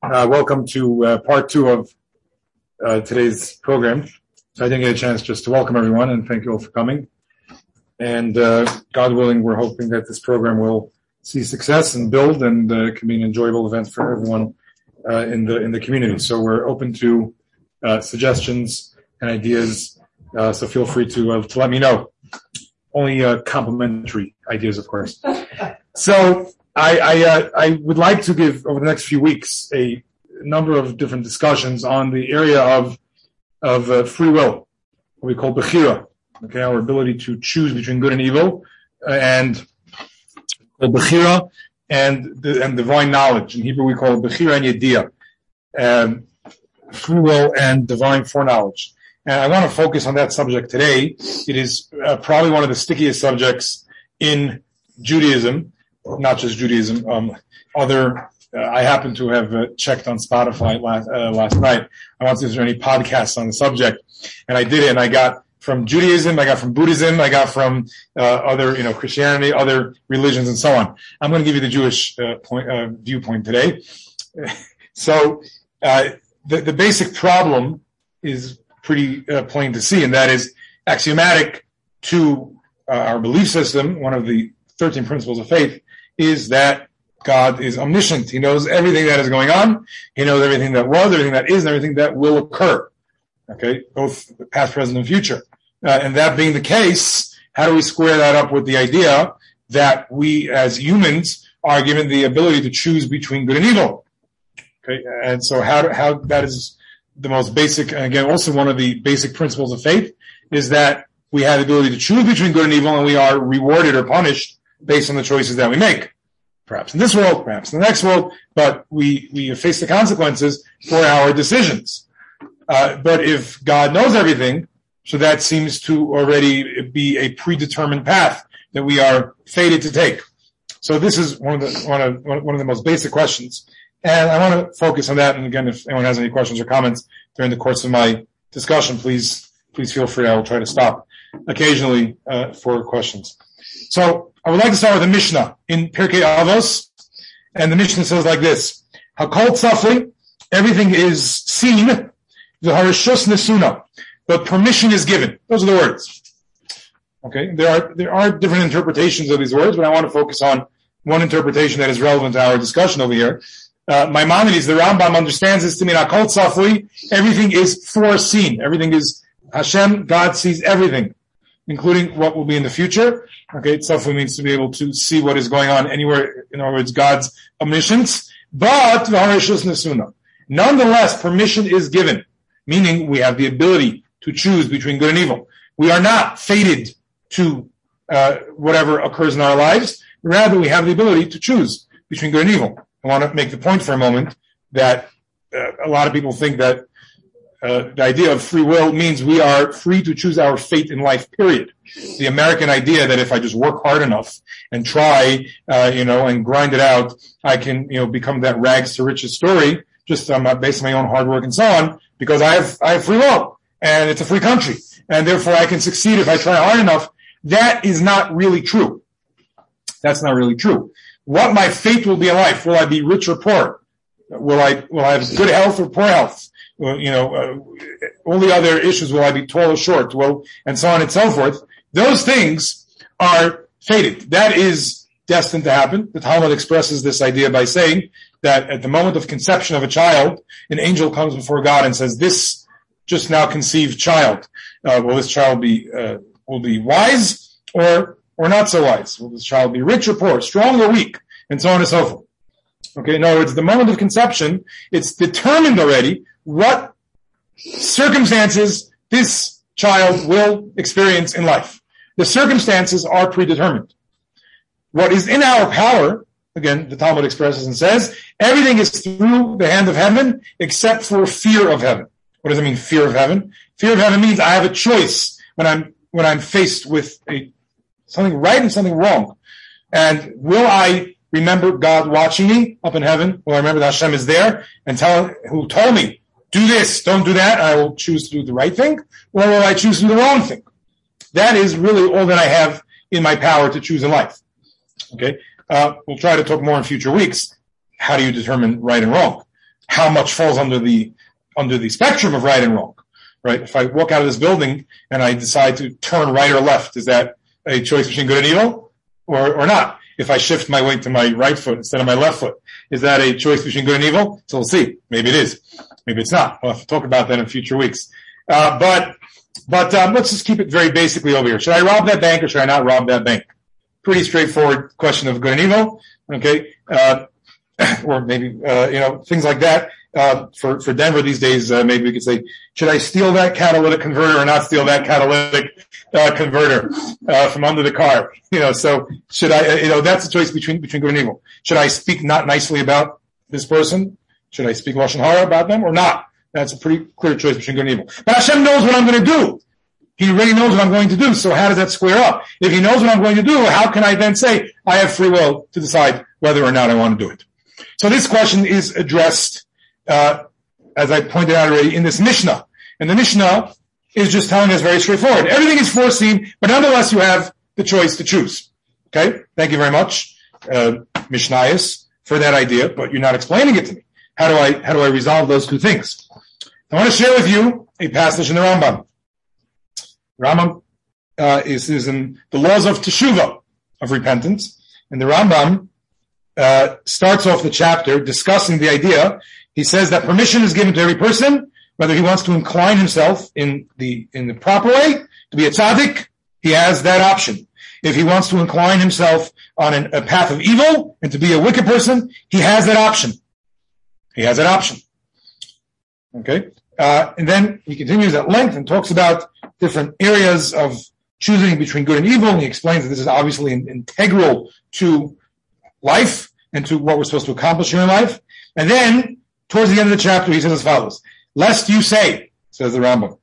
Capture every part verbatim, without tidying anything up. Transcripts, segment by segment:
Uh, welcome to uh, part two of uh, today's program. So I didn't get a chance just to welcome everyone and thank you all for coming. And uh, God willing, we're hoping that this program will see success and build and uh, can be an enjoyable event for everyone uh, in the in the community. So we're open to uh, suggestions and ideas. Uh, so feel free to uh, to let me know. Only uh, complimentary ideas, of course. So. I, I, uh, I would like to give over the next few weeks a number of different discussions on the area of of uh, free will, what we call bechira, okay, our ability to choose between good and evil, uh, and bechira and and divine knowledge. In Hebrew, we call it bechira and yediyah, um, free will and divine foreknowledge. And I want to focus on that subject today. It is uh, probably one of the stickiest subjects in Judaism. Not just Judaism, um, other, uh, I happen to have uh, checked on Spotify last, uh, last night. I want to see if there are any podcasts on the subject. And I did it, and I got from Judaism, I got from Buddhism, I got from, uh, other, you know, Christianity, other religions, and so on. I'm going to give you the Jewish, uh, point, uh, viewpoint today. So, uh, the, the basic problem is pretty, uh, plain to see, and that is axiomatic to, uh, our belief system, one of the thirteen principles of faith, is that God is omniscient. He knows everything that is going on. He knows everything that was, everything that is, and everything that will occur. Okay, both past, present, and future. Uh, and that being the case, how do we square that up with the idea that we as humans are given the ability to choose between good and evil? Okay, and so how, how that is the most basic, and again, also one of the basic principles of faith, is that we have the ability to choose between good and evil, and we are rewarded or punished based on the choices that we make. Perhaps in this world, perhaps in the next world, but we, we face the consequences for our decisions. Uh, but if God knows everything, so that seems to already be a predetermined path that we are fated to take. So this is one of the, one of, one of the most basic questions. And I want to focus on that. And again, if anyone has any questions or comments during the course of my discussion, please, please feel free. I will try to stop occasionally, uh, for questions. So, I would like to start with the Mishnah in Pirkei Avos, and the Mishnah says like this: Hakol tzafli, everything is seen, v'harishus nesuna, but permission is given. Those are the words. Okay, there are there are different interpretations of these words, but I want to focus on one interpretation that is relevant to our discussion over here. Uh, Maimonides, the Rambam, understands this to mean Hakol tzafli, everything is foreseen, everything is Hashem, God sees everything, including what will be in the future. Okay, tzafli means to be able to see what is going on anywhere, in other words, God's omniscience. But, v'harishus nesuna, nonetheless, permission is given, meaning we have the ability to choose between good and evil. We are not fated to uh, whatever occurs in our lives. Rather, we have the ability to choose between good and evil. I want to make the point for a moment that uh, a lot of people think that Uh, the idea of free will means we are free to choose our fate in life, period. The American idea that if I just work hard enough and try, uh, you know, and grind it out, I can, you know, become that rags to riches story, just um, based on my own hard work and so on, because I have, I have free will, and it's a free country, and therefore I can succeed if I try hard enough. That is not really true. That's not really true. What my fate will be in life, will I be rich or poor? Will I, will I have good health or poor health? Well, you know, uh, all the other issues, will I be tall or short, well, and so on and so forth. Those things are fated. That is destined to happen. The Talmud expresses this idea by saying that at the moment of conception of a child, an angel comes before God and says, this just now conceived child, uh, will this child be, uh, will be wise or, or not so wise? Will this child be rich or poor, strong or weak, and so on and so forth. Okay, in other words, the moment of conception, it's determined already what circumstances this child will experience in life. The circumstances are predetermined. What is in our power, again, the Talmud expresses and says, everything is through the hand of heaven except for fear of heaven. What does it mean, fear of heaven? Fear of heaven means I have a choice when I'm, when I'm faced with a, something right and something wrong. And will I remember God watching me up in heaven? Will I remember that Hashem is there and tell, who told me, do this, don't do that, I will choose to do the right thing, or will I choose to do the wrong thing? That is really all that I have in my power to choose in life. Okay? Uh, we'll try to talk more in future weeks. How do you determine right and wrong? how much falls under the under the spectrum of right and wrong, right? If I walk out of this building and I decide to turn right or left, is that a choice between good and evil, or or not? If I shift my weight to my right foot instead of my left foot, is that a choice between good and evil? So we'll see. Maybe it is. Maybe it's not. We'll have to talk about that in future weeks. Uh, but but um, let's just keep it very basically over here. Should I rob that bank or should I not rob that bank? Pretty straightforward question of good and evil. Okay. Uh, or maybe, uh, you know, things like that. Uh, for, for Denver these days, uh, maybe we could say, should I steal that catalytic converter or not steal that catalytic, uh, converter, uh, from under the car? You know, so should I, uh, you know, that's the choice between, between good and evil. Should I speak not nicely about this person? Should I speak Lashon Hara about them or not? That's a pretty clear choice between good and evil. But Hashem knows what I'm going to do. He already knows what I'm going to do. So how does that square up? If he knows what I'm going to do, how can I then say I have free will to decide whether or not I want to do it? So this question is addressed, uh, as I pointed out already, in this Mishnah. And the Mishnah is just telling us very straightforward. Everything is foreseen, but nonetheless you have the choice to choose. Okay? Thank you very much, uh, Mishnayos, for that idea, but you're not explaining it to me. How do I, how do I resolve those two things? I want to share with you a passage in the Rambam. Rambam, uh, is, is in the laws of Teshuvah, of repentance. And the Rambam, uh, starts off the chapter discussing the idea. He says that permission is given to every person, whether he wants to incline himself in the, in the proper way, to be a tzaddik, he has that option. If he wants to incline himself on an, a path of evil and to be a wicked person, he has that option. He has that option. Okay? Uh, and then he continues at length and talks about different areas of choosing between good and evil. And he explains that this is obviously in, integral to life and to what we're supposed to accomplish here in life. And then, towards the end of the chapter, he says as follows: lest you say, says the Rambam,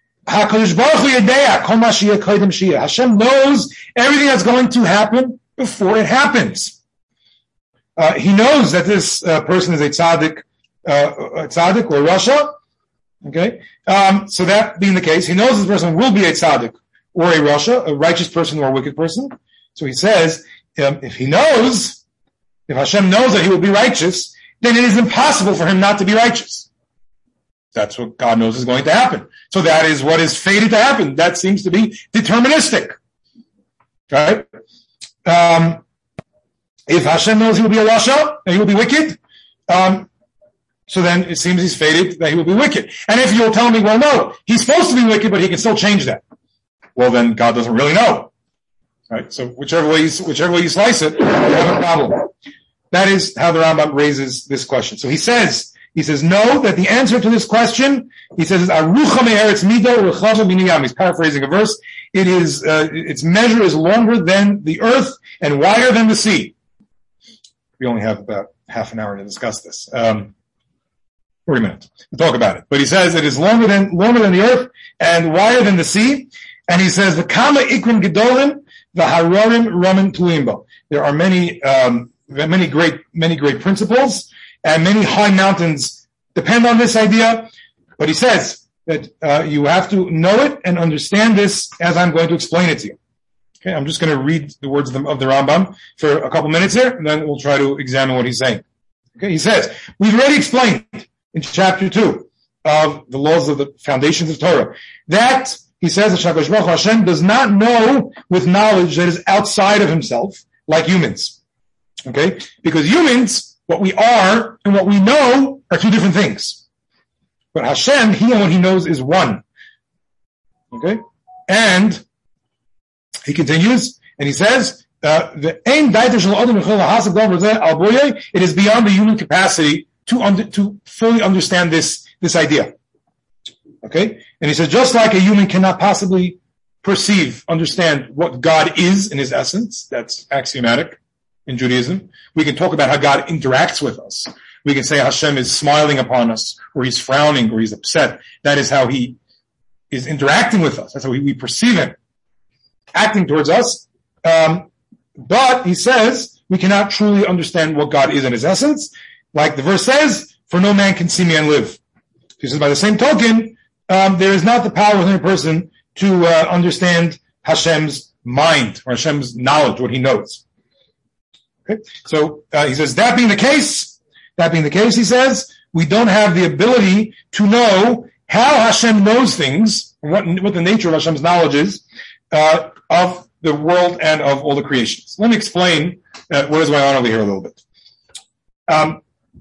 Hashem knows everything that's going to happen before it happens. Uh, he knows that this uh, person is a tzaddik, uh, a tzaddik or a rasha. Okay, um, so that being the case, he knows this person will be a tzaddik or a rasha, a righteous person or a wicked person. So he says, um, if he knows, if Hashem knows that he will be righteous, then it is impossible for him not to be righteous. That's what God knows is going to happen. So that is what is fated to happen. That seems to be deterministic. Right? Um, if Hashem knows he will be a rasha and he will be wicked, um, so then it seems he's fated that he will be wicked. And if you'll tell me, well, no, he's supposed to be wicked, but he can still change that. Well, then God doesn't really know. Right? So whichever way you, whichever way you slice it, you have a problem. That is how the Rambam raises this question. So he says, he says, no, that the answer to this question, he says, is Arucha me'eretz mido rechava miniyam. He's paraphrasing a verse. It is, uh, its measure is longer than the earth and wider than the sea. We only have about half an hour to discuss this. Um, forty minutes to talk about it. But he says it is longer than, longer than the earth and wider than the sea. And he says, V'kama ikrim gedolim v'harorim ramen tuimbo. There are many, um, many great, many great principles and many high mountains depend on this idea. But he says that, uh, you have to know it and understand this as I'm going to explain it to you. Okay. I'm just going to read the words of the, of the Rambam for a couple minutes here, and then we'll try to examine what he's saying. Okay. He says, we've already explained in chapter two of the laws of the foundations of Torah that he says that Shakash Baruch Hashem does not know with knowledge that is outside of himself like humans. Okay? Because humans, what we are and what we know are two different things. But Hashem, he and what he knows is one. Okay? And he continues and he says, uh, it is beyond the human capacity to under, to fully understand this, this idea. Okay? And he says, just like a human cannot possibly perceive, understand what God is in his essence, that's axiomatic in Judaism. We can talk about how God interacts with us. We can say Hashem is smiling upon us, or he's frowning, or he's upset. That is how he is interacting with us. That's how we, we perceive him acting towards us. Um, but he says we cannot truly understand what God is in his essence. Like the verse says, for no man can see me and live. He says, by the same token, um, there is not the power within a person to uh, understand Hashem's mind or Hashem's knowledge, what he knows. Okay, so uh, he says, that being the case, that being the case, he says, we don't have the ability to know how Hashem knows things, what, what the nature of Hashem's knowledge is, uh, of the world and of all the creations. Let me explain uh, what is going on over here a little bit. Um,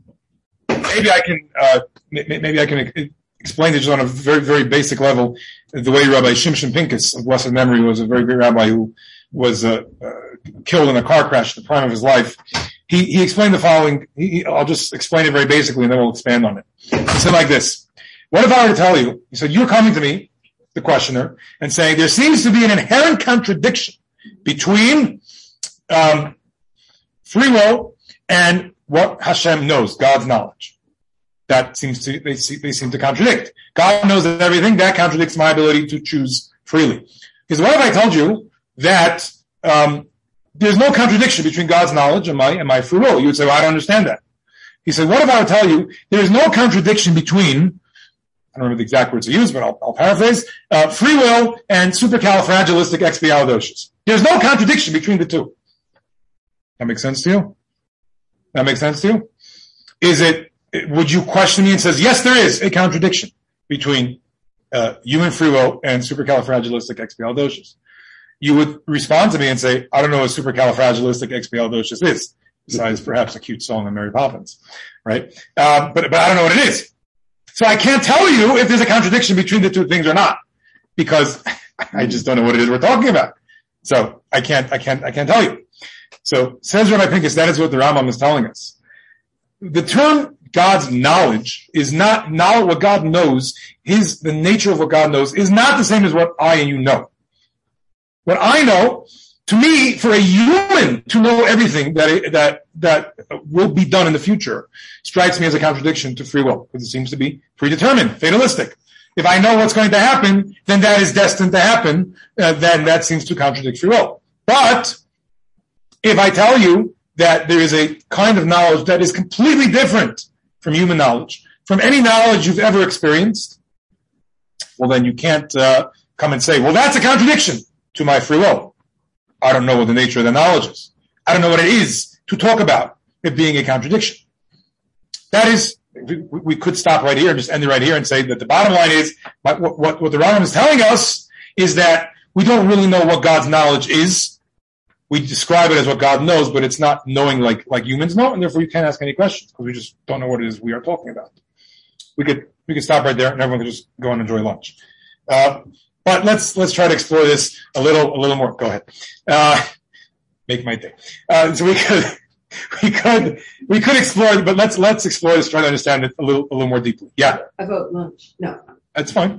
maybe I can, uh, maybe I can explain it just on a very, very basic level, the way Rabbi Shimshon Pincus of blessed memory was a very great rabbi who was uh, uh, killed in a car crash at the prime of his life. He, he explained the following. He, I'll just explain it very basically and then we'll expand on it. He said like this. What if I were to tell you, he said, you're coming to me, the questioner, and saying there seems to be an inherent contradiction between um, free will and what Hashem knows, God's knowledge. That seems to, they, see, they seem to contradict. God knows everything. That contradicts my ability to choose freely. Because what if I told you that um, there's no contradiction between God's knowledge and my and my free will? You would say, well, I don't understand that. He said, what if I would tell you there's no contradiction between, I don't remember the exact words he used, but I'll, I'll paraphrase, uh, free will and supercalifragilisticexpialidocious. There's no contradiction between the two. That makes sense to you? That makes sense to you? Is it, would you question me and says, yes, there is a contradiction between uh, human free will and supercalifragilisticexpialidocious? You would respond to me and say, I don't know what supercalifragilisticexpialidocious is, besides perhaps a cute song of Mary Poppins, right? Uh, but, but I don't know what it is. So I can't tell you if there's a contradiction between the two things or not, because I just don't know what it is we're talking about. So I can't, I can't, I can't tell you. So says Rabbi Pincus, that is what the Rambam is telling us. The term God's knowledge is not, knowledge, what God knows, his, the nature of what God knows is not the same as what I and you know. What I know, to me, for a human to know everything that, that, that will be done in the future strikes me as a contradiction to free will, because it seems to be predetermined, fatalistic. If I know what's going to happen, then that is destined to happen, uh, then that seems to contradict free will. But if I tell you that there is a kind of knowledge that is completely different from human knowledge, from any knowledge you've ever experienced, well, then you can't uh, come and say, well, that's a contradiction to my free will. I don't know what the nature of the knowledge is. I don't know what it is to talk about it being a contradiction. That is, we, we could stop right here and just end it right here and say that the bottom line is, what, what, what the Rambam is telling us is that we don't really know what God's knowledge is. We describe it as what God knows, but it's not knowing like, like humans know, and therefore you can't ask any questions because we just don't know what it is we are talking about. We could, we could stop right there and everyone could just go and enjoy lunch. Uh, But let's, let's try to explore this a little, a little more. Go ahead. Uh, make my day. Uh, so we could, we could, we could explore, but let's, let's explore this, try to understand it a little, a little more deeply. Yeah. About lunch. No. That's fine.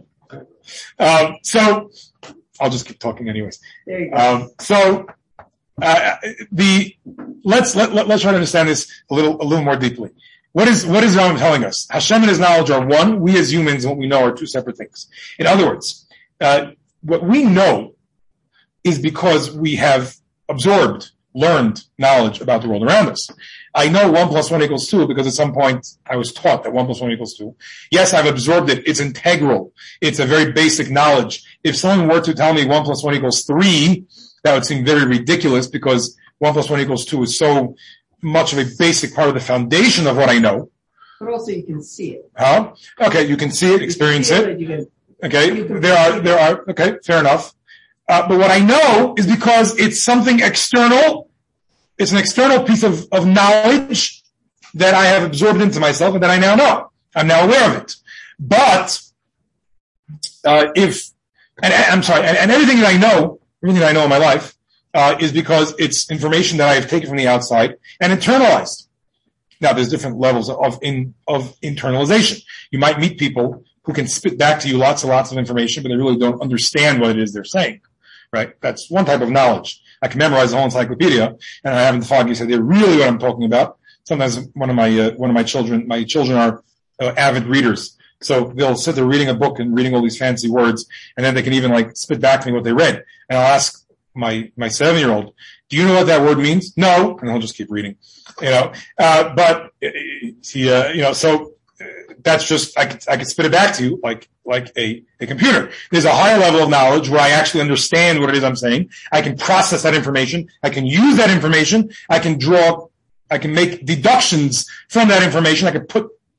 Um, so I'll just keep talking anyways. There you go. Um, so, uh, the, let's, let, let, let's try to understand this a little, a little more deeply. What is, what is Rambam telling us? Hashem and his knowledge are one. We as humans and what we know are two separate things. In other words, Uh, what we know is because we have absorbed, learned knowledge about the world around us. I know one plus one equals two because at some point I was taught that one plus one equals two. Yes, I've absorbed it. It's integral. It's a very basic knowledge. If someone were to tell me one plus one equals three, that would seem very ridiculous because one plus one equals two is so much of a basic part of the foundation of what I know. But also you can see it. Huh? Okay, you can see it, experience it. Okay, there are, there are, okay, fair enough. Uh, but what I know is because it's something external, it's an external piece of, of knowledge that I have absorbed into myself and that I now know. I'm now aware of it. But, uh, if, and I'm sorry, and, and everything that I know, everything that I know in my life, uh, is because it's information that I have taken from the outside and internalized. Now, there's different levels of, in, of internalization. You might meet people who can spit back to you lots and lots of information, but they really don't understand what it is they're saying, right? That's one type of knowledge. I can memorize the whole encyclopedia, and I haven't thought, you said they're really what I'm talking about. Sometimes one of my, uh, one of my children, my children are uh, avid readers. So they'll sit there reading a book and reading all these fancy words, and then they can even like spit back to me what they read. And I'll ask my, my seven-year-old, do you know what that word means? No. And he'll just keep reading, you know, uh, but he, uh, you know, so, that's just, I could, I could spit it back to you like, like a, a computer. There's a higher level of knowledge where I actually understand what it is I'm saying. I can process that information. I can use that information. I can draw, I can make deductions from that information. I can put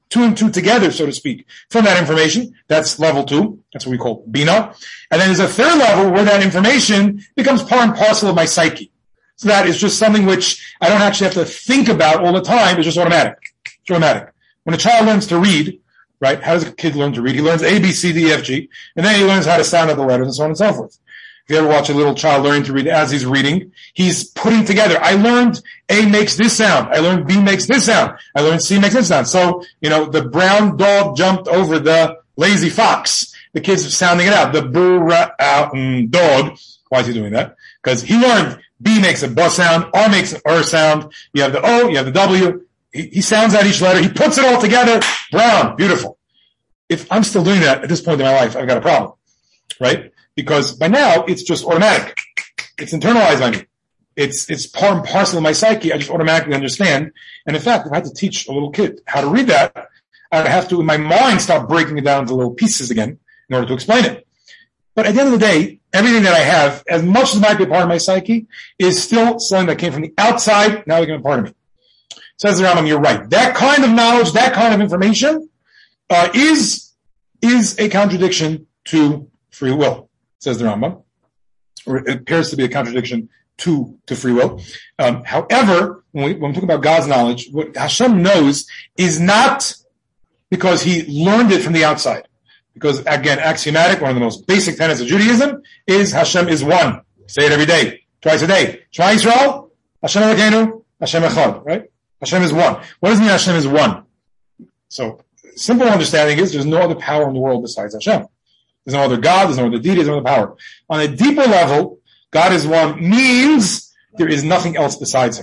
two and two together, so to speak, from that information. That's level two. That's what we call Bina. And then there's a third level where that information becomes part and parcel of my psyche. So that is just something which I don't actually have to think about all the time. It's just automatic. It's automatic. When a child learns to read, right, how does a kid learn to read? He learns A, B, C, D, E, F, G, and then he learns how to sound out the letters and so on and so forth. If you ever watch a little child learning to read as he's reading, he's putting together. I learned A makes this sound. I learned B makes this sound. I learned C makes this sound. So, you know, the brown dog jumped over the lazy fox. The kid's sounding it out. The boo-ra-out dog. Why is he doing that? Because he learned B makes a B sound, R makes an R sound. You have the O, you have the W. He, he sounds out each letter. He puts it all together. Brown. Beautiful. If I'm still doing that at this point in my life, I've got a problem. Right? Because by now, it's just automatic. It's internalized by me. It's, it's part and parcel of my psyche. I just automatically understand. And in fact, if I had to teach a little kid how to read that, I'd have to, in my mind, start breaking it down into little pieces again in order to explain it. But at the end of the day, everything that I have, as much as it might be a part of my psyche, is still something that came from the outside, now became a part of me. Says the Rambam, you're right. That kind of knowledge, that kind of information, uh, is, is a contradiction to free will. Says the Rambam, or it appears to be a contradiction to, to free will. Um, however, when we, when we talk about God's knowledge, what Hashem knows is not because he learned it from the outside. Because again, axiomatic, one of the most basic tenets of Judaism is Hashem is one. Say it every day, twice a day. Shema Yisrael, Hashem Elokeinu, Hashem Echad, right? Hashem is one. What does it mean Hashem is one? So, simple understanding is there's no other power in the world besides Hashem. There's no other God, there's no other deity, there's no other power. On a deeper level, God is one means there is nothing else besides him.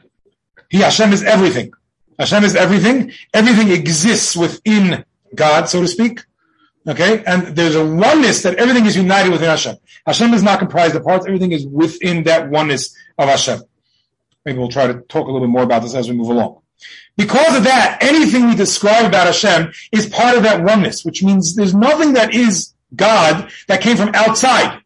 He, Hashem, is everything. Hashem is everything. Everything exists within God, so to speak. Okay? And there's a oneness that everything is united within Hashem. Hashem is not comprised of parts, everything is within that oneness of Hashem. Maybe we'll try to talk a little bit more about this as we move along. Because of that, anything we describe about Hashem is part of that oneness, which means there's nothing that is God that came from outside.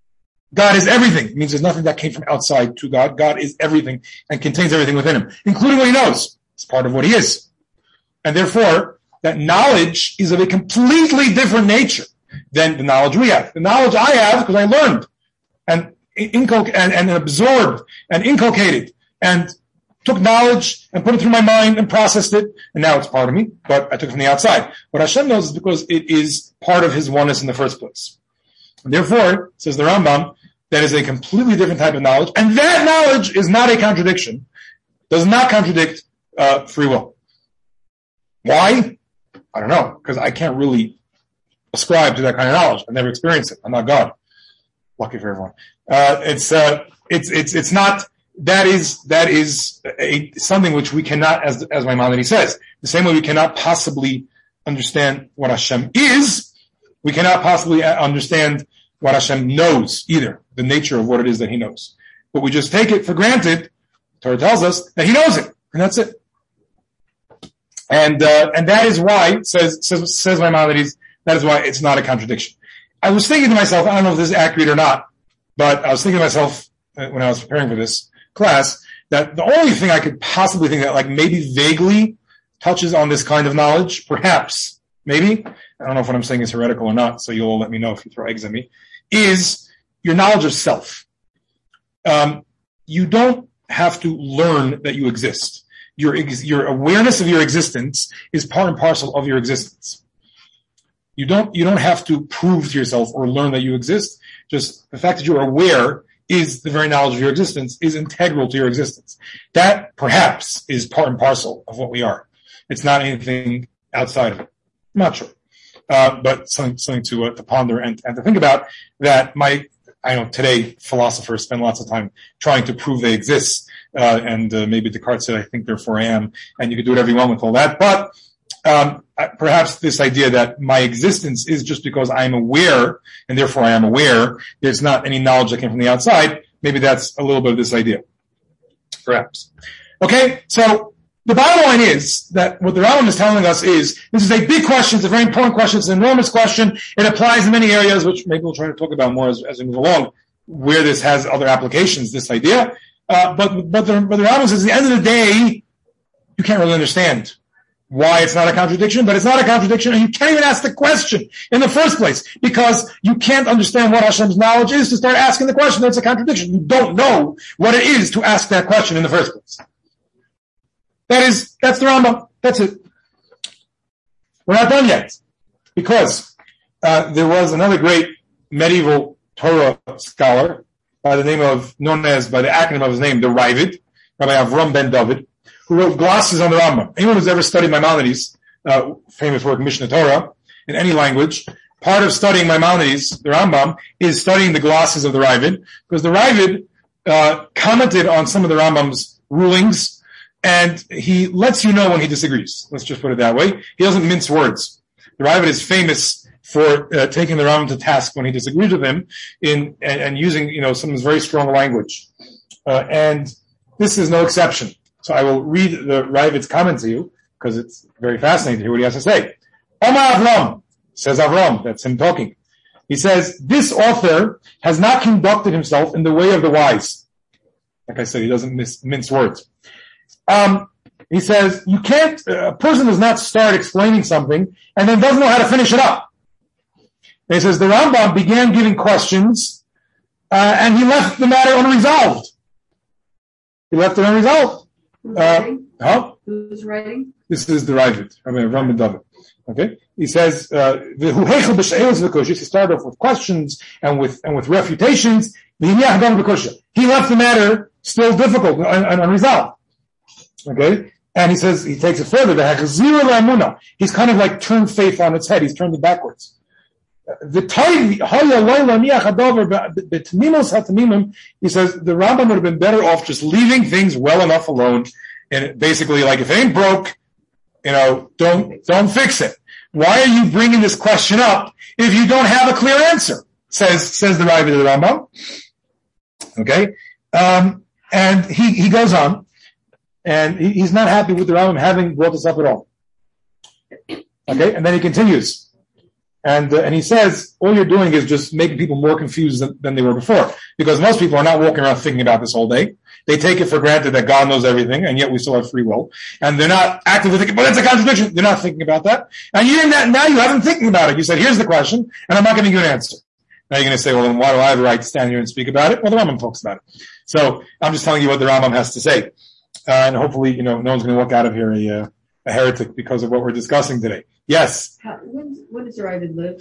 God is everything. It means there's nothing that came from outside to God. God is everything and contains everything within him, including what he knows. It's part of what he is. And therefore, that knowledge is of a completely different nature than the knowledge we have. The knowledge I have because I learned and, inculc- and, and absorbed and inculcated and took knowledge and put it through my mind and processed it, and now it's part of me, but I took it from the outside. What Hashem knows is because it is part of his oneness in the first place. And therefore, says the Rambam, that is a completely different type of knowledge, and that knowledge is not a contradiction, does not contradict uh, free will. Why? I don't know, because I can't really ascribe to that kind of knowledge. I've never experienced it. I'm not God. Lucky for everyone. Uh, it's, uh, it's, it's, it's not, That is, that is a, something which we cannot, as, as Maimonides says, the same way we cannot possibly understand what Hashem is, we cannot possibly understand what Hashem knows either, the nature of what it is that he knows. But we just take it for granted, Torah tells us, that he knows it, and that's it. And, uh, and that is why, says, says, says Maimonides, that is why it's not a contradiction. I was thinking to myself, I don't know if this is accurate or not, but I was thinking to myself, when I was preparing for this class, that the only thing I could possibly think that like maybe vaguely touches on this kind of knowledge, perhaps, maybe, I don't know if what I'm saying is heretical or not, so you'll let me know if you throw eggs at me, is your knowledge of self. Um, you don't have to learn that you exist. Your, your awareness of your existence is part and parcel of your existence. You don't, you don't have to prove to yourself or learn that you exist. Just the fact that you're aware is the very knowledge of your existence, is integral to your existence. That, perhaps, is part and parcel of what we are. It's not anything outside of it. I'm not sure. Uh, but something, something to, uh, to ponder and, and to think about, that my, I know today philosophers spend lots of time trying to prove they exist, uh, and uh, maybe Descartes said, I think therefore I am, and you can do whatever you want with all that, but Um, perhaps this idea that my existence is just because I am aware, and therefore I am aware, there's not any knowledge that came from the outside, maybe that's a little bit of this idea. Perhaps. Okay, so the bottom line is that what the Rambam is telling us is, this is a big question, it's a very important question, it's an enormous question, it applies in many areas, which maybe we'll try to talk about more as, as we move along, where this has other applications, this idea. Uh, but, but the, but the Rambam says, at the end of the day, you can't really understand why it's not a contradiction, but it's not a contradiction, and you can't even ask the question in the first place, because you can't understand what Hashem's knowledge is to start asking the question. That's a contradiction. You don't know what it is to ask that question in the first place. That is, that's the Rambam. That's it. We're not done yet, because uh, there was another great medieval Torah scholar by the name of, known as, by the acronym of his name, the Ravid, Rabbi Avram ben David, who wrote glosses on the Rambam. Anyone who's ever studied Maimonides, uh, famous work, Mishnah Torah, in any language, part of studying Maimonides, the Rambam, is studying the glosses of the Ravid, because the Ravid uh, commented on some of the Rambam's rulings, and he lets you know when he disagrees. Let's just put it that way. He doesn't mince words. The Ravid is famous for uh, taking the Rambam to task when he disagrees with him, in and, and using, you know, some very strong language. Uh, and this is no exception. So I will read the Ravid's comment to you, because it's very fascinating to hear what he has to say. Omar Avram, says Avram, that's him talking. He says, this author has not conducted himself in the way of the wise. Like I said, he doesn't miss, mince words. Um, he says, you can't, a person does not start explaining something and then doesn't know how to finish it up. And he says, the Rambam began giving questions, uh, and he left the matter unresolved. He left it unresolved. Who's Uh, writing? huh? Who's writing? This is the Ravid, I mean, Ram ben David. Okay? He says, uh, he started off with questions and with, and with refutations. He left the matter still difficult and, and unresolved. Okay? And he says, he takes it further. He's kind of like turned faith on its head. He's turned it backwards. The he says the Rambam would have been better off just leaving things well enough alone, and basically, like, if it ain't broke, you know, don't don't fix it. Why are you bringing this question up if you don't have a clear answer? Says says the Ravid of the Rambam. Okay, um, and he he goes on, and he, he's not happy with the Rambam having brought this up at all. Okay, and then he continues. And, uh, and he says, all you're doing is just making people more confused than, than they were before. Because most people are not walking around thinking about this all day. They take it for granted that God knows everything, and yet we still have free will. And they're not actively thinking, but it's a contradiction. They're not thinking about that. And you didn't, now you haven't thinking about it. You said, here's the question, and I'm not giving you an answer. Now you're going to say, well, then why do I have the right to stand here and speak about it? Well, the Rambam talks about it. So I'm just telling you what the Rambam has to say. Uh, and hopefully, you know, no one's going to walk out of here a, uh, a heretic because of what we're discussing today. Yes? How, when, when does the Ravid live?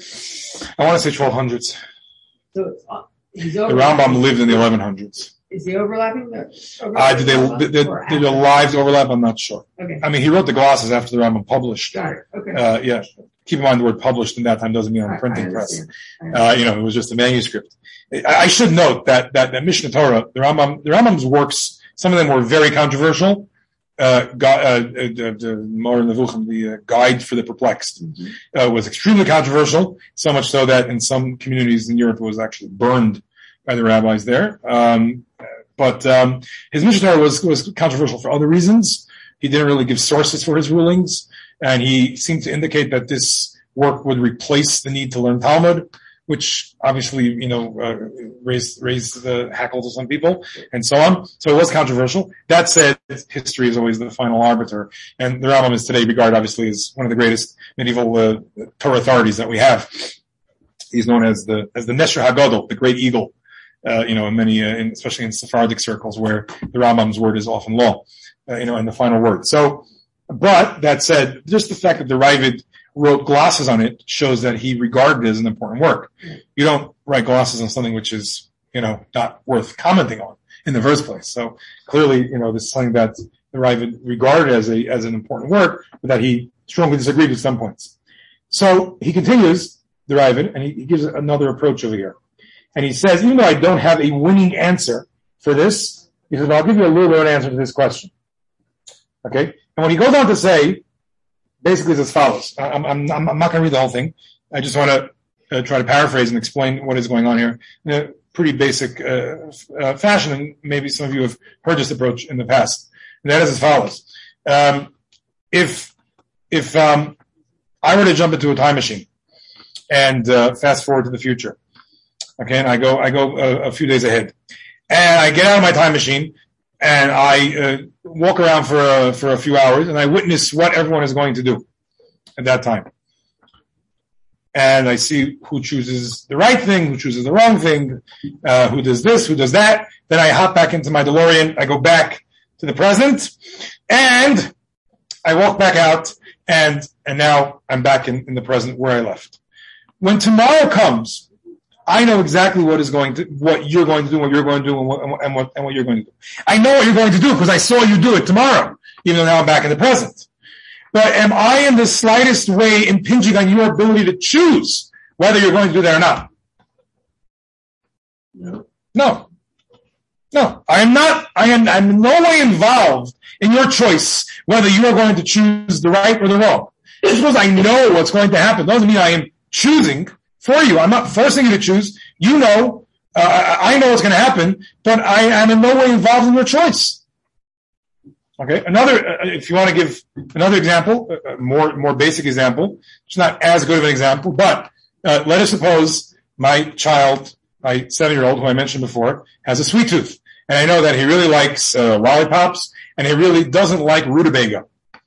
I want to say twelve hundreds. So it's, uh, he's The Rambam lived in the eleven hundreds. Is he overlapping the? Overlapping Uh, did they, did, did, did the lives overlap? I'm not sure. Okay. I mean, he wrote the glosses after the Rambam published. Got it. Okay. Uh, yeah. Keep in mind the word published in that time doesn't mean on a printing I press. understand. Uh, you know, it was just a manuscript. I, I should note that, that, that Mishnah Torah, the Rambam, the Rambam's works, some of them were very controversial. Uh, uh, uh, the Moreh Nevuchim, the uh, Guide for the Perplexed, mm-hmm. uh, was extremely controversial, so much so that in some communities in Europe it was actually burned by the rabbis there. Um, but um, his Mishnah Torah was, was controversial for other reasons. He didn't really give sources for his rulings, and he seemed to indicate that this work would replace the need to learn Talmud, which obviously, you know, uh, raised, raised the hackles of some people, and so on. So it was controversial. That said, history is always the final arbiter, and the Rambam is today regarded, obviously, as one of the greatest medieval uh, Torah authorities that we have. He's known as the as the Nesher Hagadol, the great eagle, uh, you know, in many, uh, in, especially in Sephardic circles, where the Rambam's word is often law, uh, you know, and the final word. So, but that said, just the fact that the Ravid wrote glosses on it shows that he regarded it as an important work. You don't write glosses on something which is, you know, not worth commenting on in the first place. So clearly, you know, this is something that the Ravid regarded as a, as an important work, but that he strongly disagreed with some points. So he continues, the Ravid, and he, he gives another approach over here. And he says, even though I don't have a winning answer for this, he says, well, I'll give you a little bit of an answer to this question. Okay? And when he goes on to say, basically it's as follows. I'm, I'm, I'm not going to read the whole thing. I just want to uh, try to paraphrase and explain what is going on here in a pretty basic uh, uh, fashion, and maybe some of you have heard this approach in the past. And that is as follows. Um, if if um, I were to jump into a time machine and uh, fast forward to the future, okay, and I go I go a, a few days ahead, and I get out of my time machine, and I uh, walk around for a, for a few hours, and I witness what everyone is going to do at that time. And I see who chooses the right thing, who chooses the wrong thing, uh, who does this, who does that. Then I hop back into my DeLorean, I go back to the present, and I walk back out, and and now I'm back in, in the present where I left. When tomorrow comes, I know exactly what is going to, what you're going to do, what you're going to do, and what, and what, and what you're going to do. I know what you're going to do because I saw you do it tomorrow, even though now I'm back in the present. But am I in the slightest way impinging on your ability to choose whether you're going to do that or not? No. No. No. I am not, I am, I'm in no way involved in your choice whether you are going to choose the right or the wrong. Just because I know what's going to happen doesn't mean I am choosing for you. I'm not forcing you to choose. You know, uh, I know what's going to happen, but I am in no way involved in your choice. Okay. Another, uh, if you want to give another example, a more, more basic example, it's not as good of an example, but, uh, let us suppose my child, my seven-year-old, who I mentioned before, has a sweet tooth. And I know that he really likes, uh, lollipops, and he really doesn't like rutabaga.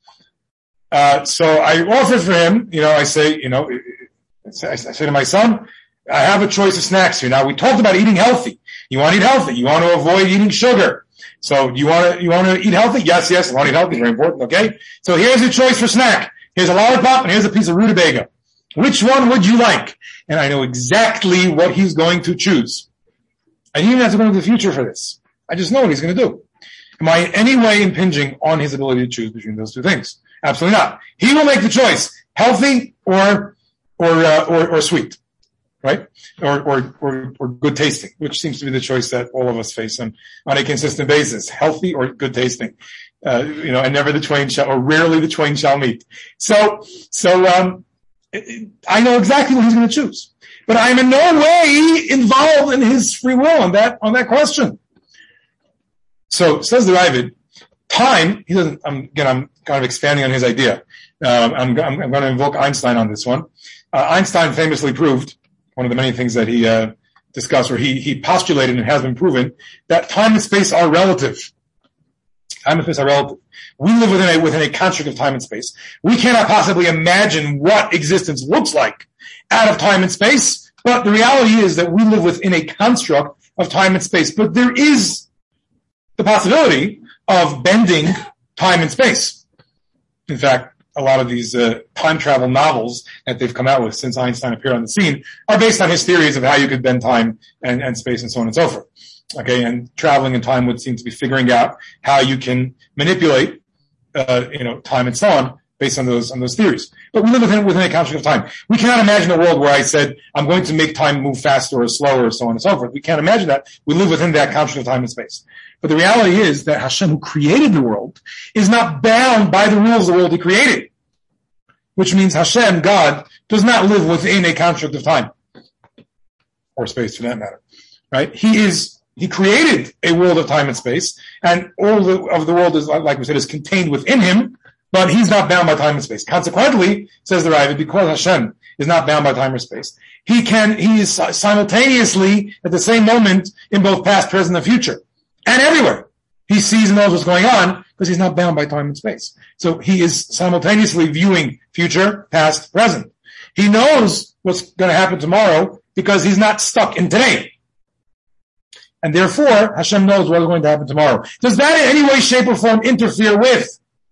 Uh, so I offer for him, you know, I say, you know, I say to my son, I have a choice of snacks here. Now, we talked about eating healthy. You want to eat healthy. You want to avoid eating sugar. So do you want to, you want to eat healthy? Yes, yes. I want to eat healthy. Very important. Okay. So here's your choice for snack. Here's a lollipop and here's a piece of rutabaga. Which one would you like? And I know exactly what he's going to choose. I didn't even have to go into the future for this. I just know what he's going to do. Am I in any way impinging on his ability to choose between those two things? Absolutely not. He will make the choice, healthy or, or, uh, or, or sweet, right? Or, or, or, or good tasting, which seems to be the choice that all of us face on, on a consistent basis, healthy or good tasting. Uh, you know, and never the twain shall, or rarely the twain shall meet. So, so, um, I know exactly what he's going to choose, but I'm in no way involved in his free will on that, on that question. So, says the Ravid, time, he doesn't, I'm, again, I'm kind of expanding on his idea. Um, I'm, I'm, I'm going to invoke Einstein on this one. Uh, Einstein famously proved, one of the many things that he, uh, discussed, or he, he postulated and has been proven, that time and space are relative. Time and space are relative. We live within a, within a construct of time and space. We cannot possibly imagine what existence looks like out of time and space, but the reality is that we live within a construct of time and space. But there is the possibility of bending time and space. In fact, a lot of these uh, time travel novels that they've come out with since Einstein appeared on the scene are based on his theories of how you could bend time and, and space and so on and so forth. Okay, and traveling in time would seem to be figuring out how you can manipulate, uh, you know, time and so on based on those on those theories. But we live within within a construct of time. We cannot imagine a world where I said I'm going to make time move faster or slower or so on and so forth. We can't imagine that. We live within that construct of time and space. But the reality is that Hashem, who created the world, is not bound by the rules of the world He created, which means Hashem, God, does not live within a construct of time or space, for that matter. Right? He is. He created a world of time and space, and all the, of the world is, like we said, is contained within Him, but He's not bound by time and space. Consequently, says the Ravid, because Hashem is not bound by time or space, He can, He is simultaneously at the same moment in both past, present, and future, and everywhere. He sees and knows what's going on because He's not bound by time and space. So He is simultaneously viewing future, past, present. He knows what's going to happen tomorrow because He's not stuck in today. And therefore, Hashem knows what's going to happen tomorrow. Does that in any way, shape, or form interfere with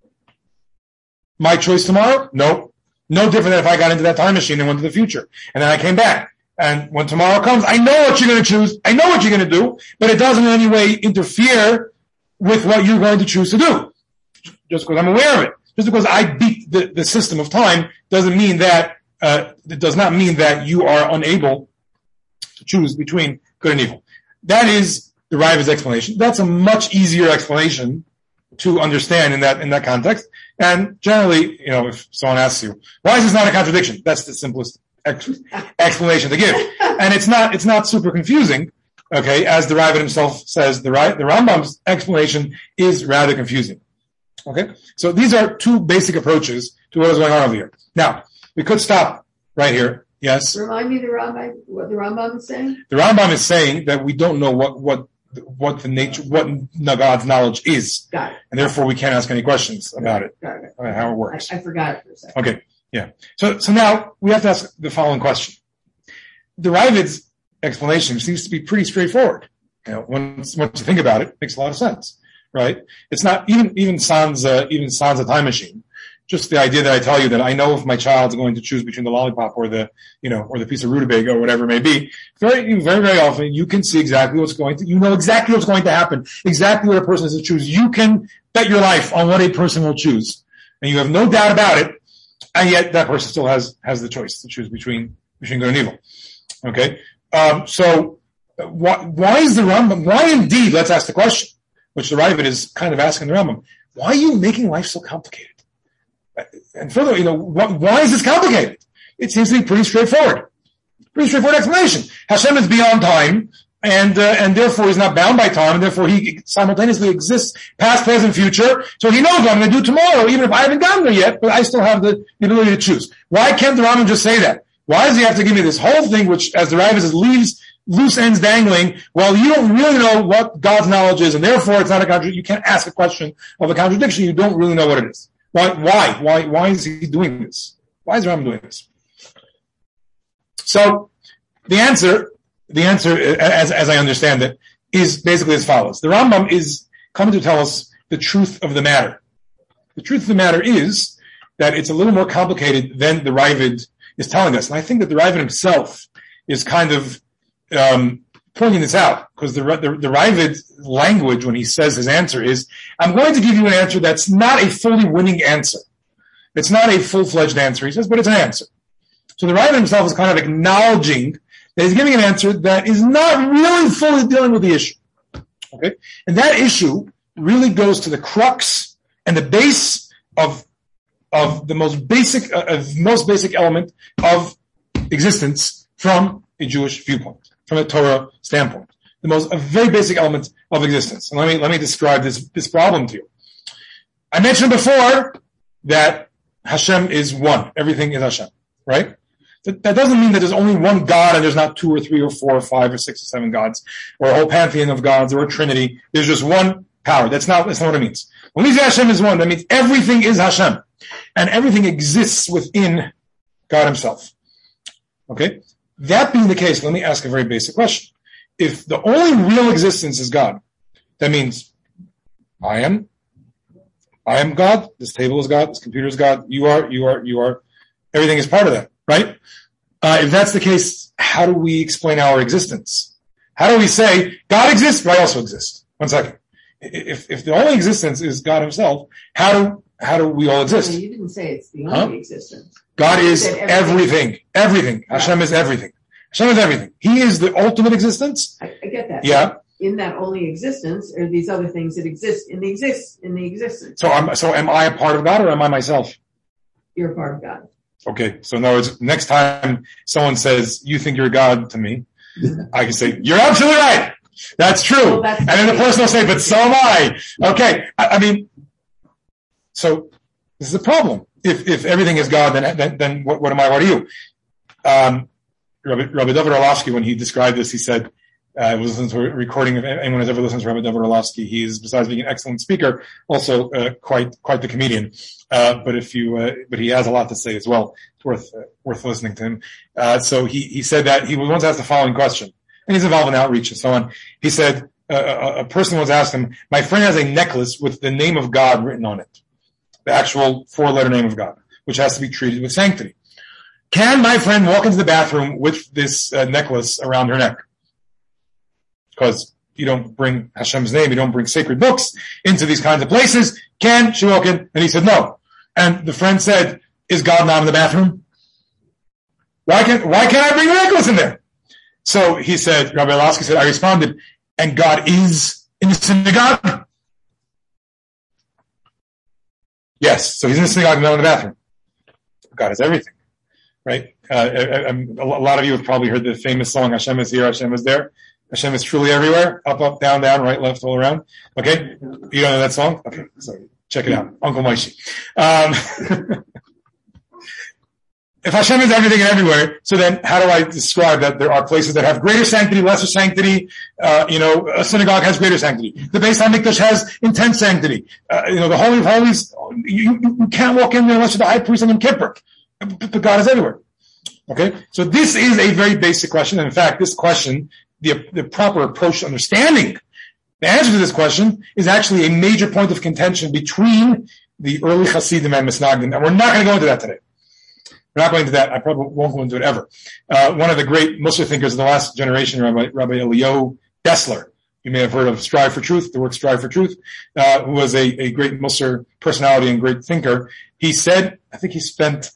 my choice tomorrow? No. No different than if I got into that time machine and went to the future. And then I came back. And when tomorrow comes, I know what you're going to choose. I know what you're going to do. But it doesn't in any way interfere with what you're going to choose to do. Just because I'm aware of it. Just because I beat the, the system of time doesn't mean that, uh, it does not mean that you are unable to choose between good and evil. That is the Ravid's explanation. That's a much easier explanation to understand in that, in that context. And generally, you know, if someone asks you, why is this not a contradiction? That's the simplest ex- explanation to give. And it's not, it's not super confusing. Okay. As the Ravid himself says, the, the Rambam's explanation is rather confusing. Okay. So these are two basic approaches to what is going on over here. Now, we could stop right here. Yes. Remind me the Rambam, what the Rambam is saying? The Rambam is saying that we don't know what, what, what the nature, what God's knowledge is. Got it. And therefore we can't ask any questions about it, Got it. about how it works. I, I forgot it for a second. Okay, yeah. So, so now we have to ask the following question. The Ravid's explanation seems to be pretty straightforward. You know, once, once you think about it, it makes a lot of sense, right? It's not even, even sans, uh, even sans a time machine. Just the idea that I tell you that I know if my child's going to choose between the lollipop or the, you know, or the piece of rutabaga or whatever it may be. Very, very, very often you can see exactly what's going to, you know exactly what's going to happen, exactly what a person is to choose. You can bet your life on what a person will choose. And you have no doubt about it. And yet that person still has, has the choice to choose between, between good and evil. Okay. Um, so why, why is the Rambam, why indeed, let's ask the question, which the Ravid is kind of asking the Rambam, why are you making life so complicated? And further, you know, wh- why is this complicated? It seems to be pretty straightforward. Pretty straightforward explanation. Hashem is beyond time, and uh, and therefore he's not bound by time, and therefore he simultaneously exists past, present, future. So he knows what I'm going to do tomorrow, even if I haven't gotten there yet, but I still have the, the ability to choose. Why can't the Rambam just say that? Why does he have to give me this whole thing, which, as the Ravid says, leaves loose ends dangling? Well, you don't really know what God's knowledge is, and therefore it's not a contradiction. You can't ask a question of a contradiction. You don't really know what it is. Why, why, why, why is he doing this? Why is Rambam doing this? So, the answer, the answer, as, as I understand it, is basically as follows. The Rambam is coming to tell us the truth of the matter. The truth of the matter is that it's a little more complicated than the Ravid is telling us. And I think that the Ravid himself is kind of, um, pointing this out, because the, the, the Ravid language when he says his answer is, I'm going to give you an answer that's not a fully winning answer. It's not a full-fledged answer, he says, but it's an answer. So the Ravid himself is kind of acknowledging that he's giving an answer that is not really fully dealing with the issue. Okay? And that issue really goes to the crux and the base of, of the most basic, uh, of most basic element of existence from a Jewish viewpoint. From a Torah standpoint, the most, a very basic element of existence. And let me, let me describe this, this problem to you. I mentioned before that Hashem is one. Everything is Hashem, right? That, that doesn't mean that there's only one God and there's not two or three or four or five or six or seven gods or a whole pantheon of gods or a trinity. There's just one power. That's not, that's not what it means. When we say Hashem is one, that means everything is Hashem and everything exists within God himself. Okay? That being the case, let me ask a very basic question. If the only real existence is God, that means I am, I am God, this table is God, this computer is God, you are, you are, you are, everything is part of that, right? Uh, if that's the case, how do we explain our existence? How do we say, God exists, but I also exist? One second. If, if the only existence is God himself, how do, how do we all exist? No, you didn't say it's the only huh? existence. God is everything. everything. Everything. Right. Hashem is everything. Hashem is everything. He is the ultimate existence. I, I get that. Yeah. In that only existence are these other things that exist in the exist in the existence. So I'm, so am I a part of God or am I myself? You're a part of God. Okay. So in other words, next time someone says, you think you're God to me, I can say, you're absolutely right. That's true. Well, that's and then the person will say, but so am I. Okay. I, I mean, so this is a problem. If, if everything is God, then, then, then what, what am I? What are you? Um, Rabbi, Rabbi David Orlovsky, when he described this, he said, uh, I was listening to a recording. If anyone has ever listened to Rabbi David Orlovsky, he is, besides being an excellent speaker, also, uh, quite, quite the comedian. Uh, but if you, uh, but he has a lot to say as well. It's worth, uh, worth listening to him. Uh, so he, he said that he was once asked the following question, and he's involved in outreach and so on. He said, uh, a, a person once asked him, my friend has a necklace with the name of God written on it. The actual four-letter name of God, which has to be treated with sanctity. Can my friend walk into the bathroom with this uh, necklace around her neck? Because you don't bring Hashem's name, you don't bring sacred books into these kinds of places. Can she walk in? And he said no. And the friend said, is God not in the bathroom? Why can't, why can't I bring the necklace in there? So he said, Rabbi Orlovsky said, I responded, and God is in the synagogue? Yes. So he's in the synagogue, not in the bathroom. God is everything. Right? Uh, I, I, a lot of you have probably heard the famous song, Hashem is here, Hashem is there. Hashem is truly everywhere. Up, up, down, down, right, left, all around. Okay? You don't know that song? Okay. So check it out. Uncle Moishi. Um, if Hashem is everything and everywhere, so then how do I describe that there are places that have greater sanctity, lesser sanctity? Uh, you know, a synagogue has greater sanctity. The Beis HaMikdash has intense sanctity. Uh, you know, the Holy of Holies, you, you can't walk in there unless you're the high priest on Yom Kippur. But God is everywhere. Okay? So this is a very basic question. And in fact, this question, the, the proper approach to understanding the answer to this question is actually a major point of contention between the early Hasidim and Misnagdim. And we're not going to go into that today. We're not going into that. I probably won't go into it ever. Uh, one of the great Musar thinkers of the last generation, Rabbi, Rabbi Eliyahu Dessler, you may have heard of Strive for Truth, the work Strive for Truth, uh, who was a, a great Musar personality and great thinker. He said, I think he spent,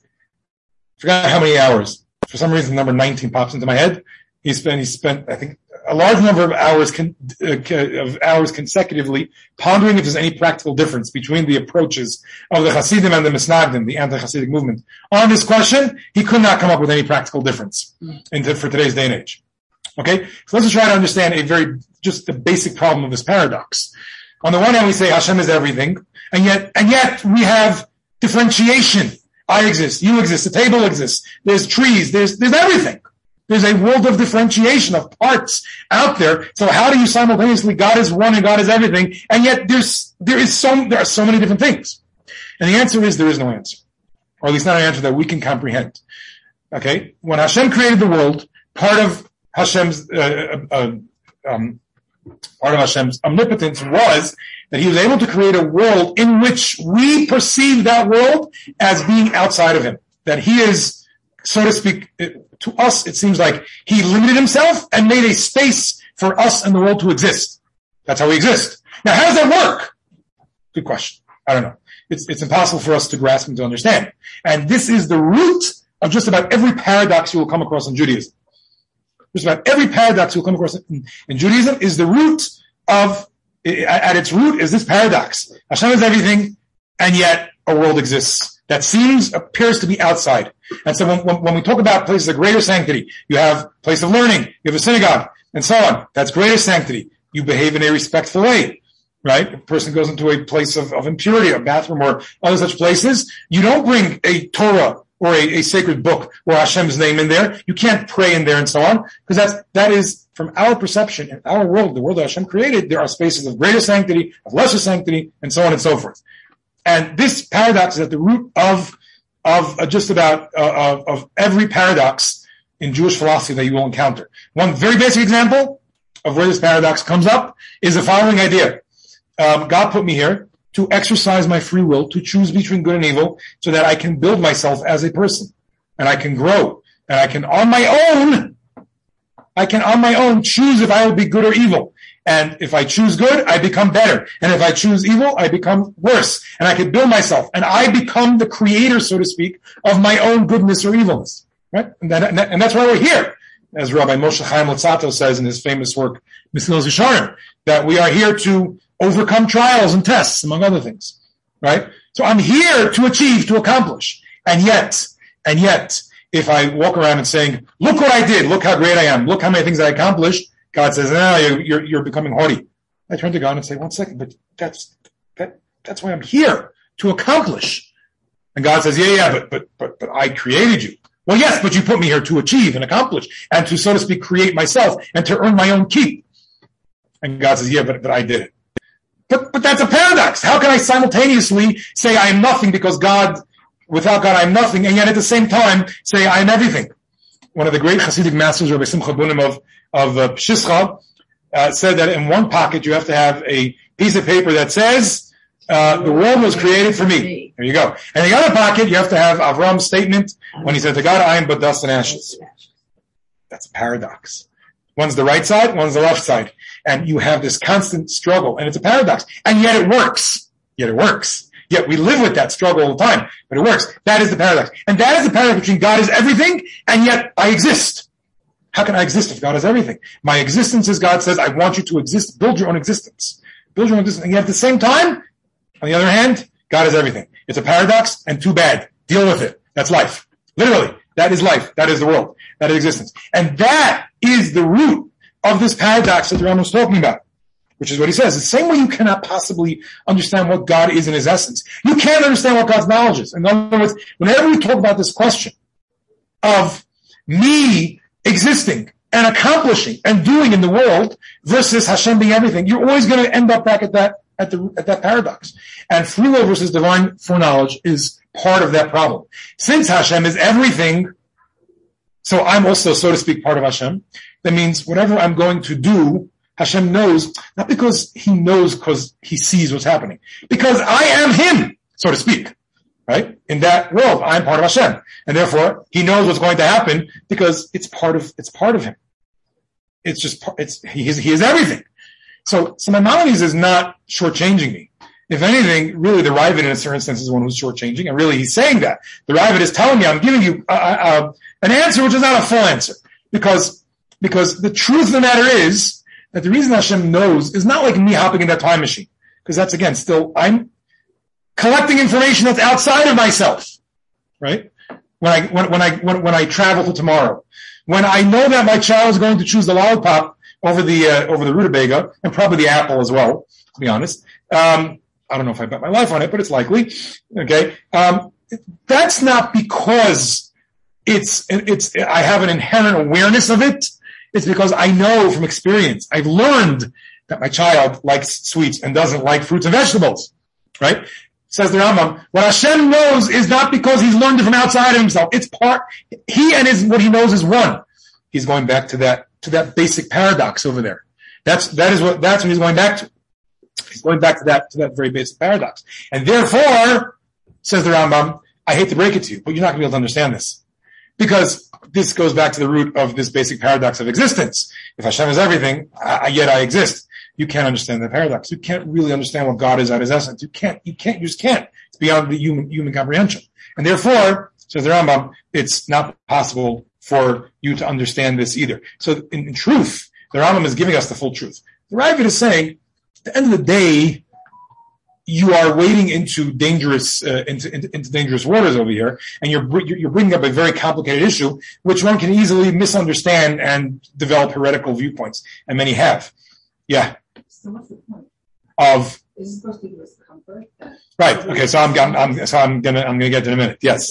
I forgot how many hours. For some reason, the number nineteen pops into my head. He spent, he spent, I think, a large number of hours, con, uh, of hours consecutively pondering if there's any practical difference between the approaches of the Hasidim and the Misnagdim, the anti-Hasidic movement. On this question, he could not come up with any practical difference in the, for today's day and age. Okay? So let's try to understand a very, just the basic problem of this paradox. On the one hand, we say Hashem is everything, and yet, and yet we have differentiation. I exist, you exist, the table exists, there's trees, there's, there's everything. There's a world of differentiation of parts out there. So how do you simultaneously, God is one and God is everything, and yet there's, there is so, there are so many different things. And the answer is there is no answer. Or at least not an answer that we can comprehend. Okay? When Hashem created the world, part of Hashem's, uh, uh, um, part of Hashem's omnipotence was that he was able to create a world in which we perceive that world as being outside of him. That he is, so to speak, to us, it seems like he limited himself and made a space for us and the world to exist. That's how we exist. Now, how does that work? Good question. I don't know. It's, it's impossible for us to grasp and to understand. And this is the root of just about every paradox you will come across in Judaism. Just about every paradox you'll come across in, in Judaism is the root of, at its root is this paradox. Hashem is everything, and yet a world exists that seems, appears to be outside. And so when, when, when we talk about places of greater sanctity, you have place of learning, you have a synagogue, and so on. That's greater sanctity. You behave in a respectful way, right? A person goes into a place of, of impurity, a bathroom or other such places. You don't bring a Torah or a, a sacred book or Hashem's name in there. You can't pray in there and so on, because that's, that is, from our perception, in our world, the world that Hashem created, there are spaces of greater sanctity, of lesser sanctity, and so on and so forth. And this paradox is at the root of, of uh, just about, uh, of, of every paradox in Jewish philosophy that you will encounter. One very basic example of where this paradox comes up is the following idea. Um, God put me here to exercise my free will, to choose between good and evil, so that I can build myself as a person, and I can grow, and I can on my own, I can on my own choose if I will be good or evil. And if I choose good, I become better. And if I choose evil, I become worse. And I can build myself. And I become the creator, so to speak, of my own goodness or evilness. Right? And, that, and that's why we're here. As Rabbi Moshe Chaim Luzzatto says in his famous work, Mesilas Yesharim, that we are here to overcome trials and tests, among other things. Right? So I'm here to achieve, to accomplish. And yet, and yet, if I walk around and saying, look what I did, look how great I am, look how many things I accomplished, God says, no, you're, you're becoming haughty. I turn to God and say, one second, but that's, that, that's why I'm here, to accomplish. And God says, yeah, yeah, but, but, but, but I created you. Well, yes, but you put me here to achieve and accomplish and to, so to speak, create myself and to earn my own keep. And God says, yeah, but, but I did it. But, but that's a paradox. How can I simultaneously say I am nothing because God, without God, I am nothing, and yet at the same time say I am everything? One of the great Hasidic masters, Rabbi Simcha Bunim of, of uh, Pshischa, uh, said that in one pocket you have to have a piece of paper that says, uh, the world was created for me. There you go. And in the other pocket you have to have Avram's statement when he said, to God I am but dust and ashes. That's a paradox. One's the right side, one's the left side. And you have this constant struggle, and it's a paradox. And yet it works. Yet it works. Yet we live with that struggle all the time, but it works. That is the paradox. And that is the paradox between God is everything, and yet I exist. How can I exist if God is everything? My existence is, God says, I want you to exist. Build your own existence. Build your own existence. And yet at the same time, on the other hand, God is everything. It's a paradox, and too bad. Deal with it. That's life. Literally. That is life. That is the world. That is existence. And that is the root of this paradox that the Rambam was talking about, which is what he says. The same way you cannot possibly understand what God is in his essence, you can't understand what God's knowledge is. In other words, whenever we talk about this question, of me existing and accomplishing and doing in the world versus Hashem being everything, you're always going to end up back at that, at the, at that paradox. And free will versus divine foreknowledge is part of that problem. Since Hashem is everything, so I'm also, so to speak, part of Hashem, that means whatever I'm going to do, Hashem knows, not because he knows because he sees what's happening, because I am him, so to speak. Right? In that world, I'm part of Hashem. And therefore, he knows what's going to happen because it's part of, it's part of him. It's just, it's, he is, he is everything. So, so Maimonides is not shortchanging me. If anything, really the Ravid in a certain sense is the one who's shortchanging, and really he's saying that. The Ravid is telling me, I'm giving you uh, uh, an answer which is not a full answer. Because, because the truth of the matter is that the reason Hashem knows is not like me hopping in that time machine. Because that's again, still, I'm collecting information that's outside of myself. Right? When I, when, when I, when, when I travel to tomorrow. When I know that my child is going to choose the lollipop over the, uh, over the rutabaga, and probably the apple as well, to be honest. Um, I don't know if I bet my life on it, but it's likely. Okay. Um, that's not because it's, it's, I have an inherent awareness of it. It's because I know from experience. I've learned that my child likes sweets and doesn't like fruits and vegetables. Right? Says the Rambam, what Hashem knows is not because he's learned it from outside of himself. It's part, he and his, what he knows is one. He's going back to that, to that basic paradox over there. That's, that is what, that's what he's going back to. He's going back to that, to that very basic paradox. And therefore, says the Rambam, I hate to break it to you, but you're not going to be able to understand this. Because this goes back to the root of this basic paradox of existence. If Hashem is everything, I, yet I exist. You can't understand the paradox. You can't really understand what God is at his essence. You can't, you can't, you just can't. It's beyond the human, human comprehension. And therefore, says the Rambam, it's not possible for you to understand this either. So in, in truth, the Rambam is giving us the full truth. The Ravid is saying, at the end of the day, you are wading into dangerous, uh, into, into, into dangerous waters over here, and you're, you're bringing up a very complicated issue, which one can easily misunderstand and develop heretical viewpoints, and many have. Yeah. So what's the point? Of. Is it supposed to give us comfort? Right. Okay. So I'm, I'm, I'm so I'm gonna, I'm gonna get to it in a minute. Yes.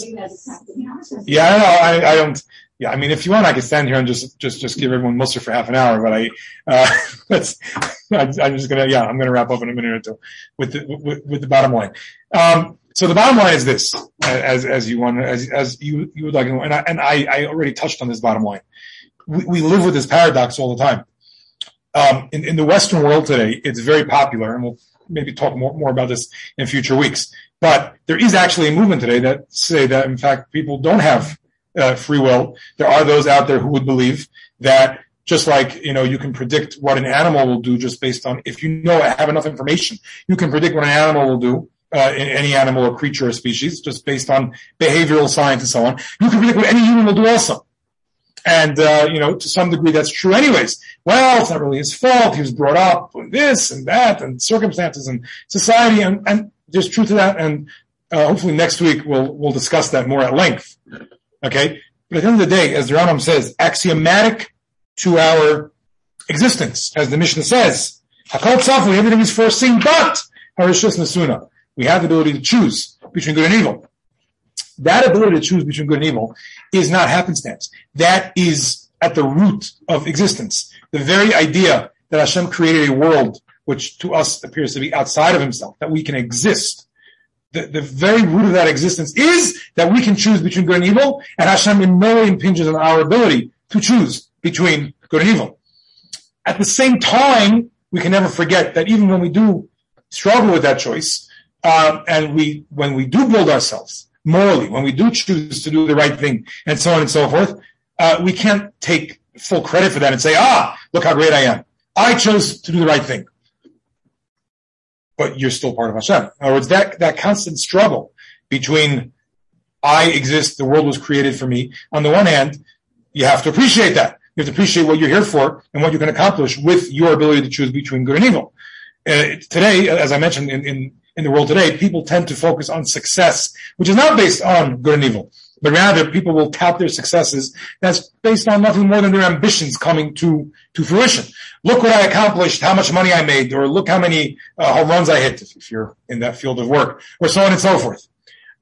Yeah. I know. I, I don't. Yeah. I mean, if you want, I could stand here and just, just, just give everyone muster for half an hour. But I, uh, that's. I'm, I'm just gonna. Yeah. I'm gonna wrap up in a minute or two with the with, with the bottom line. Um. So the bottom line is this, as as you want, as as you you would like, and I and I, I already touched on this bottom line. We, we live with this paradox all the time. Um, in, in the Western world today, it's very popular, and we'll maybe talk more, more about this in future weeks. But there is actually a movement today that say that, in fact, people don't have uh, free will. There are those out there who would believe that just like, you know, you can predict what an animal will do just based on, if you know, have enough information, you can predict what an animal will do, uh, in any animal or creature or species, just based on behavioral science and so on. You can predict what any human will do also. And, uh, you know, to some degree that's true anyways. Well, it's not really his fault. He was brought up with this and that and circumstances and society, and, and there's truth to that. And, uh, hopefully next week we'll, we'll discuss that more at length. Okay? But at the end of the day, as the Rambam says, axiomatic to our existence, as the Mishnah says, Hakol Tzafui, everything is foreseen, but Harishus Nasuna. We have the ability to choose between good and evil. That ability to choose between good and evil is not happenstance. That is at the root of existence. The very idea that Hashem created a world which to us appears to be outside of himself, that we can exist. The, the very root of that existence is that we can choose between good and evil, and Hashem in no way impinges on our ability to choose between good and evil. At the same time, we can never forget that even when we do struggle with that choice, uh, and we, when we do build ourselves morally, when we do choose to do the right thing, and so on and so forth, uh, we can't take full credit for that and say, ah, look how great I am. I chose to do the right thing. But you're still part of Hashem. In other words, that, that constant struggle between I exist, the world was created for me. On the one hand, you have to appreciate that. You have to appreciate what you're here for and what you can accomplish with your ability to choose between good and evil. Uh, today, as I mentioned, in, in, in the world today, people tend to focus on success, which is not based on good and evil, but rather people will tout their successes. That's based on nothing more than their ambitions coming to, to fruition. Look what I accomplished, how much money I made, or look how many uh, home runs I hit, if, if you're in that field of work, or so on and so forth.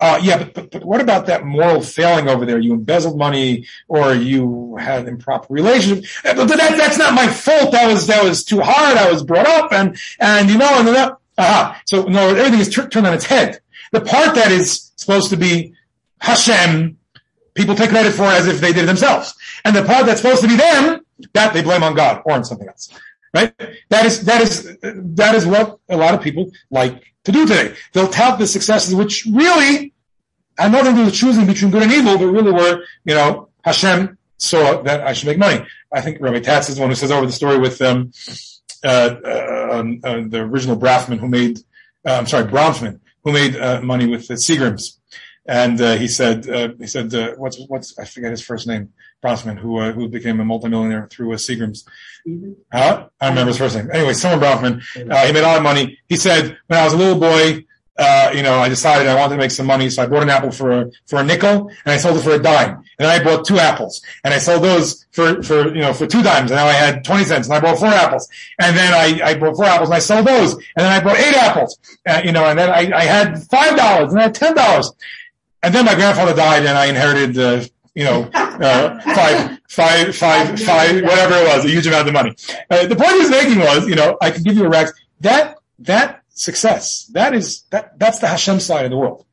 Uh, yeah, but, but, but what about that moral failing over there? You embezzled money or you had improper relationship. But that, that's not my fault. That was, that was too hard. I was brought up and, and you know, and then, aha. So no, everything is t- turned on its head. The part that is supposed to be Hashem, people take credit for as if they did it themselves. And the part that's supposed to be them, that they blame on God or on something else. Right? That is, that is, that is what a lot of people like to do today. They'll tout the successes, which really had nothing to do with choosing between good and evil, but really were, you know, Hashem saw that I should make money. I think Rabbi Tatz is the one who says over the story with, um, uh, uh, um, uh the original Brafman who made, uh, I'm sorry, Bronfman, who made, uh, money with the Seagrams. And, uh, he said, uh, he said, uh, what's, what's, I forget his first name, Bronfman, who, uh, who became a multimillionaire through, uh, Seagrams. Huh? I don't remember his first name. Anyway, someone Bronfman, uh, he made a lot of money. He said, when I was a little boy, uh, you know, I decided I wanted to make some money, so I bought an apple for a, for a nickel, and I sold it for a dime. And then I bought two apples, and I sold those for, for, you know, for two dimes, and now I had twenty cents, and I bought four apples. And then I, I bought four apples, and I sold those, and then I bought eight apples, uh, you know, and then I, I had five dollars, and I had ten dollars. And then my grandfather died, and I inherited, uh, you know, uh, five, five, five, five, whatever it was, a huge amount of money. Uh, the point he was making was, you know, I can give you a rack. That, that success, that is, that, that's the Hashem side of the world.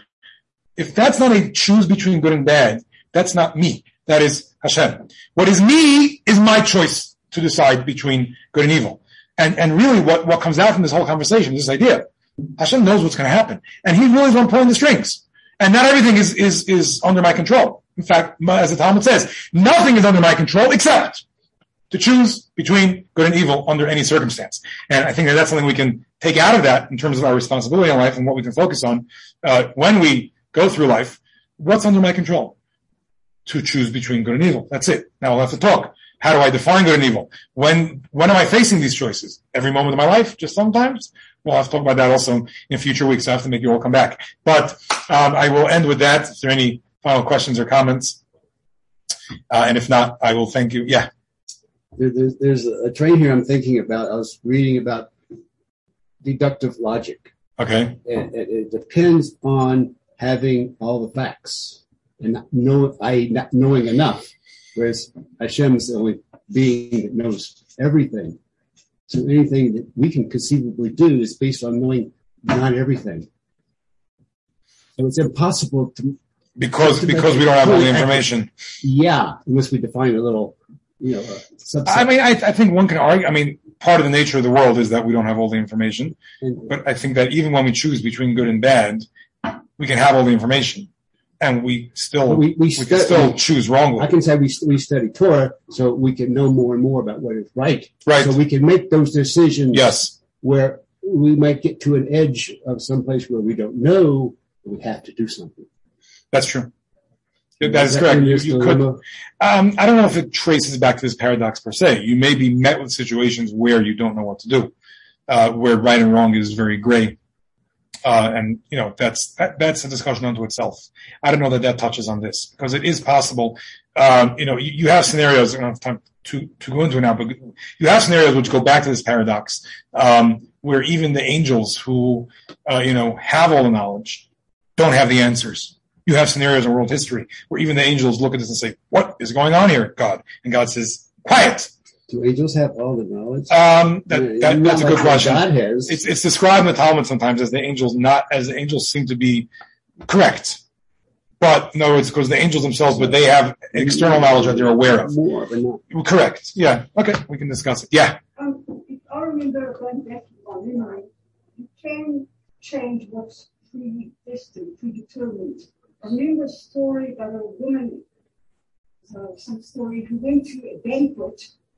If that's not a choose between good and bad, that's not me. That is Hashem. What is me is my choice to decide between good and evil. And, and really what, what comes out from this whole conversation is this idea. Hashem knows what's going to happen. And he really is one pulling the strings. And not everything is, is, is under my control. In fact, as the Talmud says, nothing is under my control except to choose between good and evil under any circumstance. And I think that that's something we can take out of that in terms of our responsibility in life and what we can focus on, uh, when we go through life. What's under my control? To choose between good and evil. That's it. Now we'll have to talk. How do I define good and evil? When, when am I facing these choices? Every moment of my life? Just sometimes? We'll have to talk about that also in future weeks. I have to make you all come back. But, um, I will end with that. If there are any final questions or comments, uh, and if not, I will thank you. Yeah. There, there's, there's a train here I'm thinking about. I was reading about deductive logic. Okay. It, it, it depends on having all the facts and not know, I not knowing enough. Whereas Hashem is the only being that knows everything. So anything that we can conceivably do is based on knowing not everything. So it's impossible to because to because we don't have all the information. Yeah, unless we define a little, you know, subset. I mean, I, I think one can argue. I mean, part of the nature of the world is that we don't have all the information. But I think that even when we choose between good and bad, we can have all the information, and we still we, we, we stu- can still we, choose wrongly. I can say we we study Torah, so we can know more and more about what is right. Right. So we can make those decisions. Yes. Where we might get to an edge of someplace where we don't know, we have to do something. That's true. That is correct. You, you could. Um, I don't know if it traces back to this paradox per se. You may be met with situations where you don't know what to do, uh, where right and wrong is very gray. Uh, and, you know, that's, that, that's a discussion unto itself. I don't know that that touches on this because it is possible. Um, you know, you, you have scenarios, I don't have time to, to go into it now, but you have scenarios which go back to this paradox, um, where even the angels who, uh, you know, have all the knowledge don't have the answers. You have scenarios in world history where even the angels look at this and say, what is going on here, God? And God says, quiet. Do angels have all the knowledge? Um, that, that, that's a good question. God has. It's, it's described in the Talmud sometimes as the angels not, as the angels seem to be correct. But, in other words, because the angels themselves, but they have external knowledge that they're aware of. More, but not. Correct. Yeah. Okay. We can discuss it. Yeah. Um, I remember going back on memory, you can change what's predestined, predetermined. I remember a story about a woman, uh, some story, who went to a banquet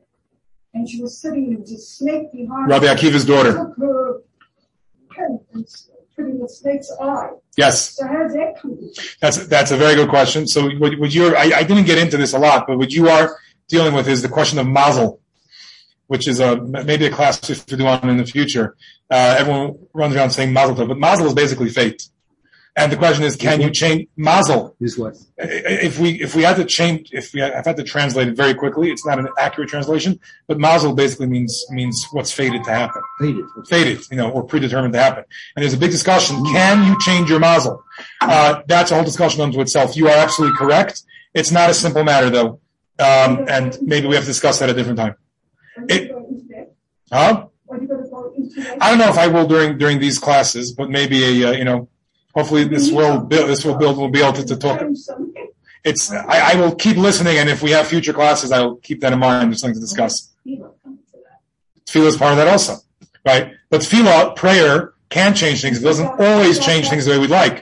and she was sitting and there was a snake behind Rabbi her. Akiva's daughter. Took her pen and put in the snake's eye. Yes. So how does that come in? That's, that's a very good question. So what, what you're, I, I didn't get into this a lot, but what you are dealing with is the question of mazel, which is a, maybe a class to do on in the future. Uh, everyone runs around saying mazel tov, but mazel is basically fate. And the question is, can you change mazel? Is what? If we if we had to change, if we I've had to translate it very quickly, it's not an accurate translation. But mazel basically means means what's fated to happen. Fated. Fated, you know, or predetermined to happen. And there's a big discussion: can you change your mazel? Uh, that's a whole discussion unto itself. You are absolutely correct. It's not a simple matter, though, um, and maybe we have to discuss that at a different time. It, huh? I don't know if I will during during these classes, but maybe a uh, you know. Hopefully this will build, this will build, we'll be able to, to talk. It's, I, I will keep listening, and if we have future classes, I will keep that in mind. There's something to discuss. Tefillah is part of that also, right? But tefillah, prayer, can change things. It doesn't always change things the way we'd like.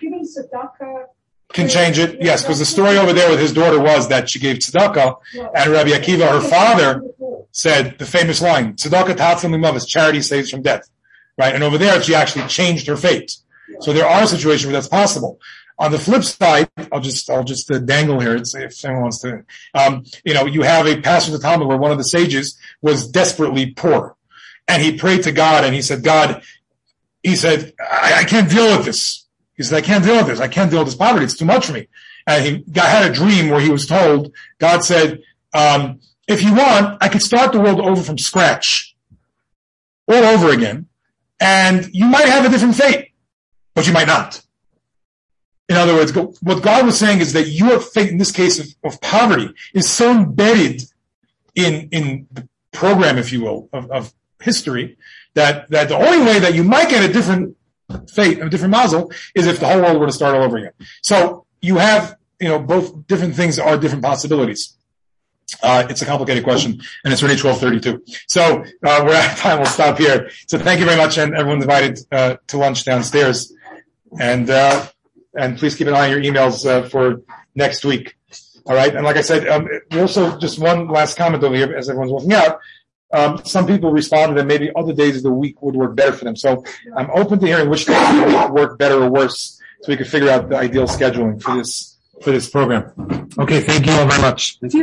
Can change it, yes, because the story over there with his daughter was that she gave tzedakah, and Rabbi Akiva, her father, said the famous line, tzedakah tatzim limavis, charity saves from death, right? And over there, she actually changed her fate. So there are situations where that's possible. On the flip side, I'll just I'll just uh, dangle here. It's, if anyone wants to, um, you know, you have a passage of the Talmud where one of the sages was desperately poor, and he prayed to God, and he said, God, he said, I, I can't deal with this. He said, I can't deal with this. I can't deal with this poverty. It's too much for me. And he got, had a dream where he was told, God said, um, if you want, I could start the world over from scratch, all over again, and you might have a different fate. But you might not. In other words, what God was saying is that your fate, in this case of, of poverty, is so embedded in, in the program, if you will, of, of history, that, that the only way that you might get a different fate, a different mazel, is if the whole world were to start all over again. So you have, you know, both different things are different possibilities. Uh, it's a complicated question, and it's already twelve thirty-two. So, uh, we're out of time. We'll stop here. So thank you very much, and everyone's invited, uh, to lunch downstairs. And, uh, and please keep an eye on your emails, uh, for next week. All right. And like I said, um, also just one last comment over here as everyone's walking out. Um, some people responded that maybe other days of the week would work better for them. So I'm open to hearing which days would work better or worse so we can figure out the ideal scheduling for this, for this program. Okay. Thank you all very much.